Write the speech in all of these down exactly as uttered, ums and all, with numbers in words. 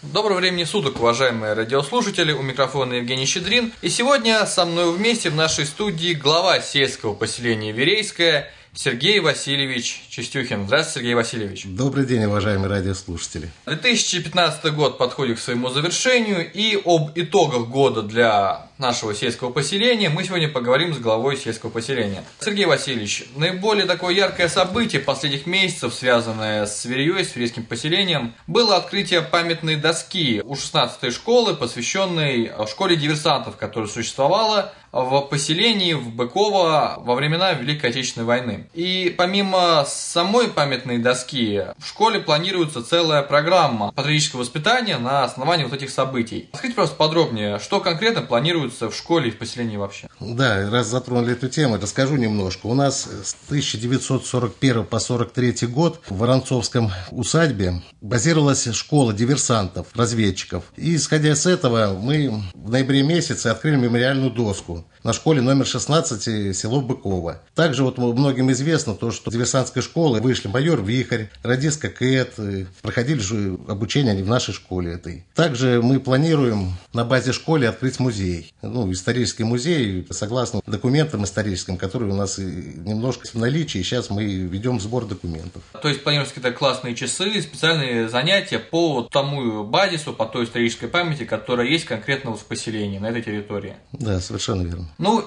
Доброго времени суток, уважаемые радиослушатели, у микрофона Евгений Щедрин. И сегодня со мной вместе в нашей студии глава сельского поселения Верейское Сергей Васильевич Чистюхин. Здравствуйте, Сергей Васильевич. Добрый день, уважаемые радиослушатели. две тысячи пятнадцатый год подходит к своему завершению, и об итогах года для нашего сельского поселения мы сегодня поговорим с главой сельского поселения. Сергей Васильевич, наиболее такое яркое событие последних месяцев, связанное с Вереей, с верейским поселением, было открытие памятной доски у шестнадцатой школы, посвященной школе диверсантов, которая существовала в поселении в Быково во времена Великой Отечественной войны. И помимо самой памятной доски, в школе планируется целая программа патриотического воспитания на основании вот этих событий. Скажите просто подробнее, что конкретно планируется в школе и в поселении вообще? Да, раз затронули эту тему, расскажу немножко. У нас с тысяча девятьсот сорок первого по сорок третий год в Воронцовском усадьбе базировалась школа диверсантов, разведчиков. И исходя с этого мы в ноябре месяце открыли мемориальную доску на школе номер шестнадцать, село Быково. Также вот многим известно то, что с диверсантской школы вышли майор Вихрь, радистка Кэт, проходили же обучение они в нашей школе этой. Также мы планируем на базе школы открыть музей. Ну, исторический музей, согласно документам историческим, которые у нас немножко в наличии, сейчас мы ведем сбор документов. То есть планируются какие-то классные часы, специальные занятия по тому базису, по той исторической памяти, которая есть конкретно в поселении, на этой территории. Да, совершенно верно. Ну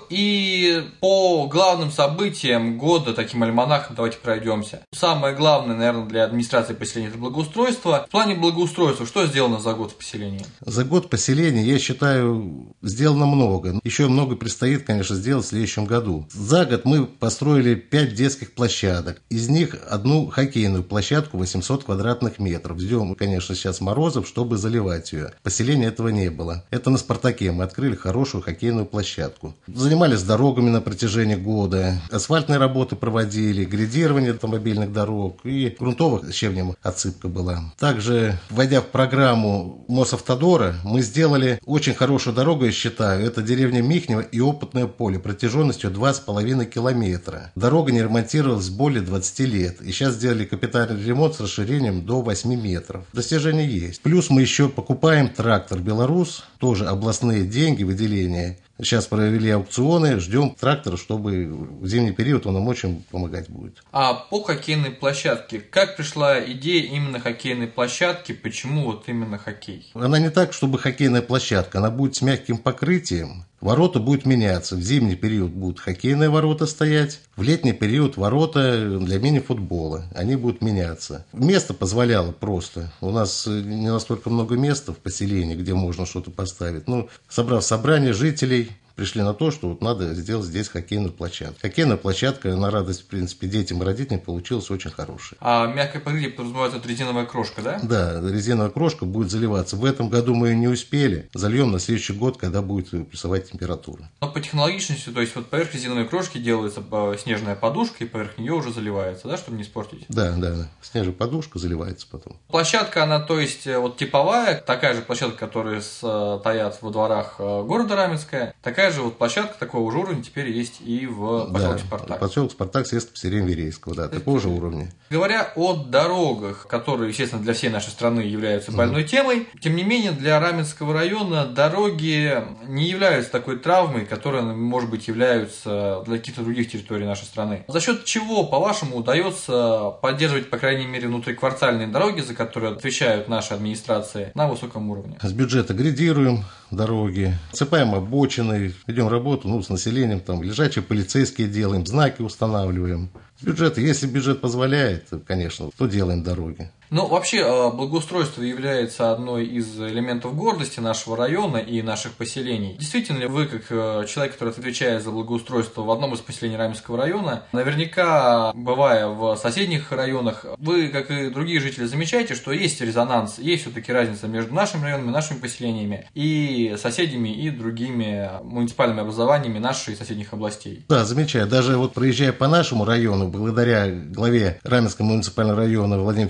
и по главным событиям года, таким альманахом, давайте пройдемся. Самое главное, наверное, для администрации поселения – это благоустройство. В плане благоустройства, что сделано за год в поселении? За год поселения, я считаю, сделано много. Еще много предстоит, конечно, сделать в следующем году. За год мы построили пять детских площадок. Из них одну хоккейную площадку восемьсот квадратных метров. Ждем, конечно, сейчас морозов, чтобы заливать ее. Поселения этого не было. Это на «Спартаке» мы открыли хорошую хоккейную площадку. Занимались дорогами на протяжении года. Асфальтные работы проводили, грейдирование автомобильных дорог и грунтовых щебнем отсыпка была. Также, войдя в программу Мосавтодора, мы сделали очень хорошую дорогу, я считаю. Это деревня Михнево и Опытное поле протяженностью два с половиной километра. Дорога не ремонтировалась более двадцати лет. И сейчас сделали капитальный ремонт с расширением до восьми метров. Достижения есть. Плюс мы еще покупаем трактор «Беларус», тоже областные деньги, выделения. Сейчас провели аукционы, ждем трактора, чтобы в зимний период он нам очень помогать будет. А по хоккейной площадке, как пришла идея именно хоккейной площадки, почему вот именно хоккей? Она не так, чтобы хоккейная площадка, она будет с мягким покрытием. Ворота будут меняться. В зимний период будут хоккейные ворота стоять, в летний период ворота для мини-футбола. Они будут меняться. Место позволяло просто. У нас не настолько много места в поселении, где можно что-то поставить. Ну, собрав собрание жителей, пришли на то, что вот надо сделать здесь хоккейную площадку. Хоккейная площадка, на радость, в принципе, детям и родителям, получилась очень хорошая. А мягкое покрытие подразумевается вот резиновая крошка, да? Да, резиновая крошка будет заливаться. В этом году мы ее не успели. Зальем на следующий год, когда будет плюсовая температура. Но по технологичности, то есть вот поверх резиновой крошки делается снежная подушка, и поверх нее уже заливается, да, чтобы не испортить? Да, да, да. Снежная подушка заливается потом. Площадка, она, то есть, вот типовая, такая же площадка, которая стоят во дворах города Раменская, такая же вот площадка такого же уровня теперь есть и в поселке да, Спартак. Поселок Спартак, сельское поселение Верейского, да, такого же уровня. Говоря о дорогах, которые, естественно, для всей нашей страны являются больной mm. темой, тем не менее, для Раменского района дороги не являются такой травмой, которая, может быть, являются для каких-то других территорий нашей страны. За счет чего, по-вашему, удается поддерживать, по крайней мере, внутриквартальные дороги, за которые отвечают наши администрации, на высоком уровне? С бюджета грейдируем дороги, отсыпаем обочины, ведем работу ну, с населением, там, лежачие полицейские делаем, знаки устанавливаем. Бюджет, если бюджет позволяет, конечно, то делаем дороги. Ну, вообще, благоустройство является одной из элементов гордости нашего района и наших поселений. Действительно ли вы, как человек, который отвечает за благоустройство в одном из поселений Раменского района, наверняка, бывая в соседних районах, вы, как и другие жители, замечаете, что есть резонанс, есть все-таки разница между нашими районами, нашими поселениями и соседями, и другими муниципальными образованиями наших и соседних областей? Да, замечаю. Даже вот проезжая по нашему району, благодаря главе Раменского муниципального района Владимиру Федоровичу Дюмину,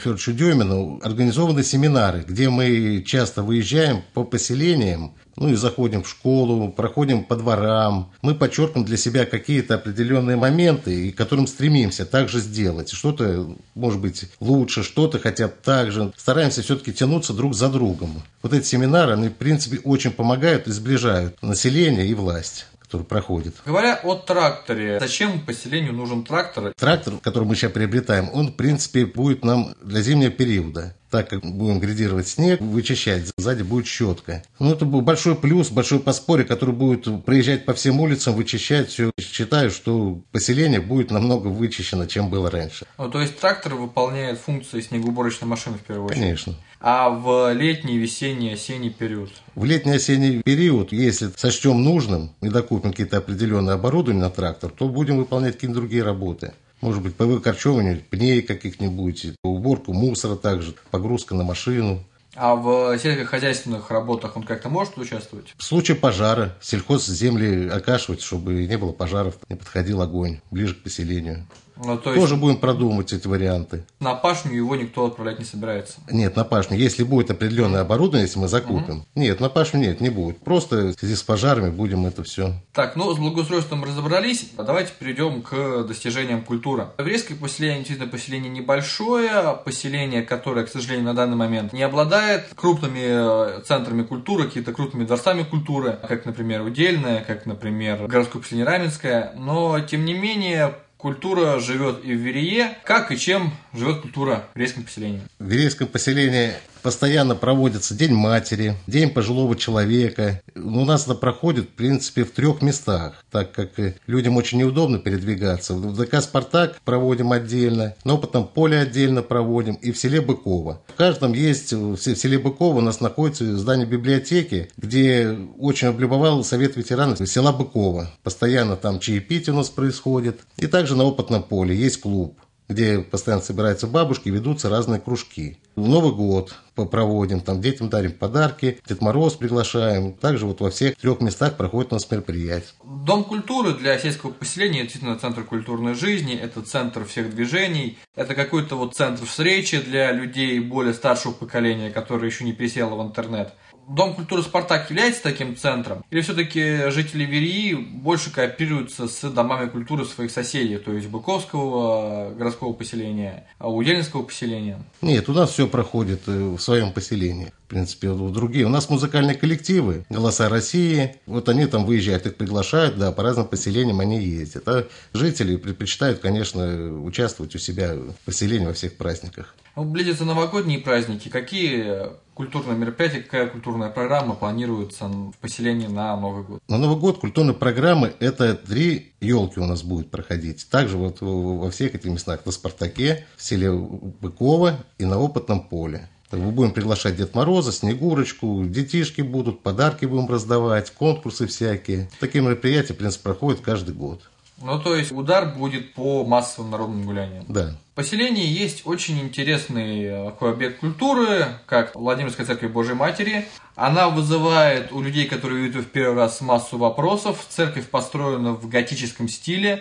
Семина организованы семинары, где мы часто выезжаем по поселениям, ну и заходим в школу, проходим по дворам. Мы подчеркиваем для себя какие-то определенные моменты, и к которым стремимся также сделать. Что-то, может быть, лучше, что-то хотя бы так же. Стараемся все-таки тянуться друг за другом. Вот эти семинары, они, в принципе, очень помогают и сближают население и власть, который проходит. Говоря о тракторе, зачем поселению нужен трактор? Трактор, который мы сейчас приобретаем, он, в принципе, будет нам для зимнего периода. Так как будем грейдировать снег, вычищать, сзади будет щетка. Ну, это был большой плюс, большой подспорье, который будет проезжать по всем улицам, вычищать все. Считаю, что поселение будет намного вычищено, чем было раньше. Ну, то есть трактор выполняет функции снегоуборочной машины в первую очередь? Конечно. А в летний, весенний, осенний период? В летний-осенний период, если сочтем нужным и докупим какие-то определенные оборудования на трактор, то будем выполнять какие-то другие работы. Может быть, по выкорчевыванию пней каких-нибудь, уборку мусора также, погрузка на машину. А в сельскохозяйственных работах он как-то может участвовать? В случае пожара сельхозземли окашивать, чтобы не было пожаров, не подходил огонь ближе к поселению. Ну, то есть тоже будем продумывать эти варианты. На пашню его никто отправлять не собирается? Нет, на пашню. Если будет определенное оборудование, если мы закупим. Угу. Нет, на пашню нет, не будет. Просто в связи с пожарами будем это все. Так, ну с благоустройством разобрались. Давайте перейдем к достижениям культуры. Еврейское поселение действительно поселение небольшое. Поселение, которое, к сожалению, на данный момент не обладает крупными центрами культуры, какими-то крупными дворцами культуры, как, например, Удельное, как, например, городское поселение Раменское. Но, тем не менее, культура живет и в Верее. Как и чем живет культура в еврейском поселении? В еврейском поселении постоянно проводится День матери, День пожилого человека. У нас это проходит, в принципе, в трех местах, так как людям очень неудобно передвигаться. В ДК «Спартак» проводим отдельно, на Опытном поле отдельно проводим и в селе Быково. В каждом есть, в селе Быково у нас находится здание библиотеки, где очень облюбовал Совет ветеранов села Быково. Постоянно там чаепитие у нас происходит. И также на Опытном поле есть клуб, где постоянно собираются бабушки, ведутся разные кружки. В Новый год проводим, там детям дарим подарки, Дед Мороз приглашаем. Также вот во всех трех местах проходит у нас мероприятие. Дом культуры для сельского поселения действительно центр культурной жизни, это центр всех движений, это какой-то вот центр встречи для людей более старшего поколения, которое еще не пересело в интернет. Дом культуры «Спартак» является таким центром? Или все-таки жители Вереи больше кооперируются с домами культуры своих соседей, то есть Быковского городского поселения, Удельнского поселения? Нет, у нас все проходит в своем поселении. В принципе, другие. У нас музыкальные коллективы, «Голоса России». Вот они там выезжают, их приглашают, да, по разным поселениям они ездят. А жители предпочитают, конечно, участвовать у себя в поселении во всех праздниках. Близятся новогодние праздники. Какие культурные мероприятия, какая культурная программа планируется в поселении на Новый год? На Новый год культурные программы – это три елки у нас будут проходить. Также вот во всех этих местах, на «Спартаке», в селе Быково и на Опытном поле. Мы будем приглашать Дед Мороза, Снегурочку, детишки будут, подарки будем раздавать, конкурсы всякие. Такие мероприятия, в принципе, проходят каждый год. Ну, то есть удар будет по массовым народным гуляниям. Да. В поселении есть очень интересный такой объект культуры, как Владимирская церковь Божьей Матери. Она вызывает у людей, которые видят ее в первый раз, массу вопросов. Церковь построена в готическом стиле,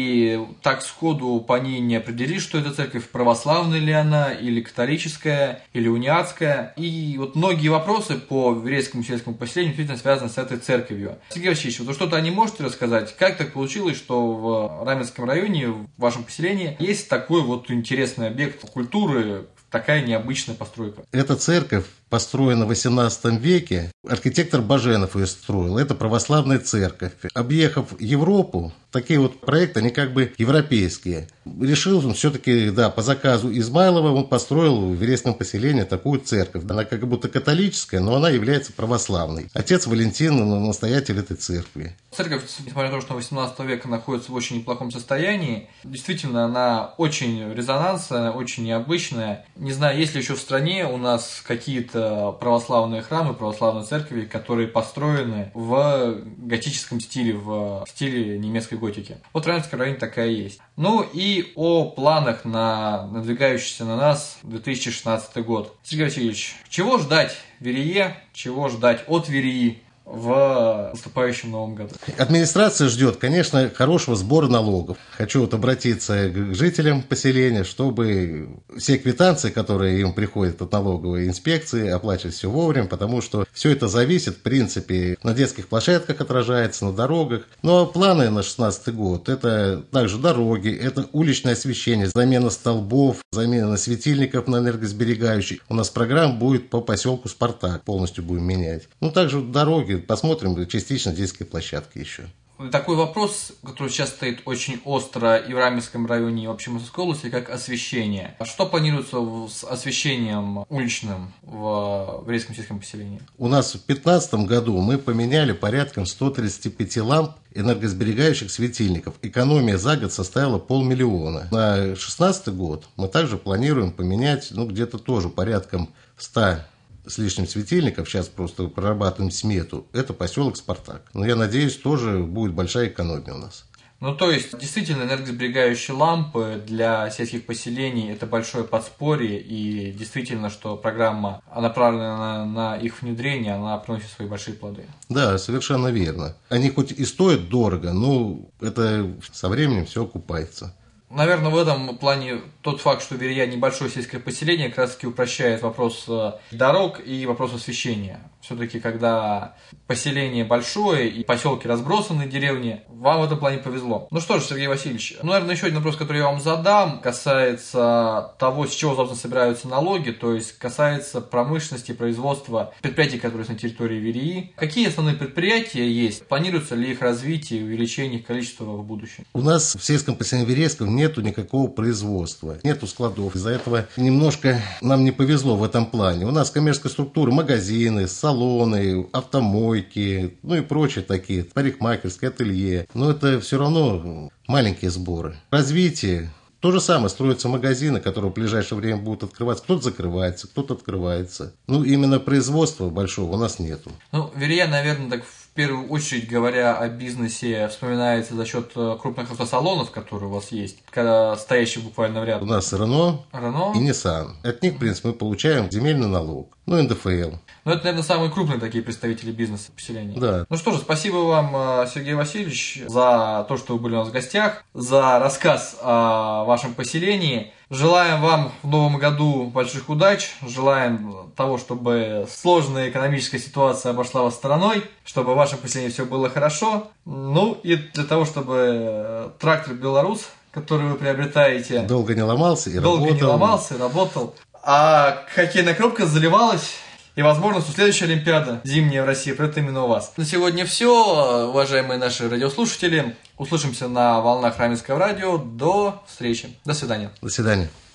и так сходу по ней не определишь, что это церковь, православная ли она, или католическая, или униатская. И вот многие вопросы по еврейскому сельскому поселению действительно связаны с этой церковью. Сергей Васильевич, вот что-то не можете рассказать? Как так получилось, что в Раменском районе, в вашем поселении, есть такой вот интересный объект культуры, такая необычная постройка? Эта церковь построена в восемнадцатом веке. Архитектор Баженов ее строил. Это православная церковь. Объехав Европу, такие вот проекты, они как бы европейские. Решил он все-таки, да, по заказу Измайлова он построил в еврейском поселении такую церковь. Она как будто католическая, но она является православной. Отец Валентин, настоятель этой церкви. Церковь, несмотря на то, что восемнадцатого века находится в очень неплохом состоянии, действительно, она очень резонансная, очень необычная. Не знаю, есть ли еще в стране у нас какие-то православные храмы, православные церкви, которые построены в готическом стиле, в стиле немецкой готики. Вот в Раменском районе такая есть. Ну и о планах на надвигающийся на нас две тысячи шестнадцатый год. Сергей Васильевич, чего ждать в Верее, чего ждать от Вереи в наступающем новом году? Администрация ждет, конечно, хорошего сбора налогов. Хочу вот обратиться к жителям поселения, чтобы все квитанции, которые им приходят от налоговой инспекции, оплачивать все вовремя, потому что все это зависит, в принципе, на детских площадках отражается, на дорогах. Ну а планы на шестнадцатый год – это также дороги, это уличное освещение, замена столбов, замена светильников на энергосберегающих. У нас программа будет по поселку Спартак, полностью будем менять. Ну также дороги, посмотрим, частично детские площадки еще. Такой вопрос, который сейчас стоит очень остро и в Раменском районе, и в общем Московской области, как освещение. Что планируется с освещением уличным в Верейском сельском поселении? У нас в две тысячи пятнадцатом году мы поменяли порядком сто тридцать пять ламп энергосберегающих светильников. Экономия за год составила полмиллиона. На две тысячи шестнадцатый год мы также планируем поменять, ну, где-то тоже порядком ста с лишним светильников, сейчас просто прорабатываем смету, это поселок Спартак. Но я надеюсь, тоже будет большая экономия у нас. Ну, то есть, действительно, энергосберегающие лампы для сельских поселений – это большое подспорье, и действительно, что программа, направленная на, на их внедрение, она приносит свои большие плоды. Да, совершенно верно. Они хоть и стоят дорого, но это со временем все окупается. Наверное, в этом плане тот факт, что Верея небольшое сельское поселение, как раз таки упрощает вопрос дорог и вопрос освещения. Все-таки, когда поселение большое и поселки разбросаны, деревни, вам в этом плане повезло. Ну что ж, Сергей Васильевич, ну, наверное, еще один вопрос, который я вам задам, касается того, с чего, собственно, собираются налоги, то есть касается промышленности, производства предприятий, которые есть на территории Вереи. Какие основные предприятия есть? Планируется ли их развитие и увеличение их количества в будущем? У нас в сельском поселении Верейском нету никакого производства, нету складов. Из-за этого немножко нам не повезло в этом плане. У нас коммерческая структура, магазины, салоны, автомойки, ну и прочие такие, парикмахерские, ателье. Но это все равно маленькие сборы. Развитие. То же самое, строятся магазины, которые в ближайшее время будут открываться. Кто-то закрывается, кто-то открывается. Ну, именно производства большого у нас нету. Ну, Верея, наверное, так в первую очередь, говоря о бизнесе, вспоминается за счет крупных автосалонов, которые у вас есть, когда стоящие буквально в ряд. У нас Рено, Рено и Nissan. От них, в принципе, мы получаем земельный налог. Ну, эн дэ эф эл. Ну, это, наверное, самые крупные такие представители бизнеса поселения. Да. Ну что же, спасибо вам, Сергей Васильевич, за то, что вы были у нас в гостях, за рассказ о вашем поселении. Желаем вам в новом году больших удач, желаем того, чтобы сложная экономическая ситуация обошла вас стороной, чтобы в вашем поселении все было хорошо. Ну и для того, чтобы трактор «Беларус», который вы приобретаете, долго не ломался и долго работал. не ломался и работал, а хоккейная коробка заливалась. И, возможно, что следующая Олимпиада зимняя в России пройдет именно у вас. На сегодня все, уважаемые наши радиослушатели. Услышимся на волнах Раменского радио. До встречи. До свидания. До свидания.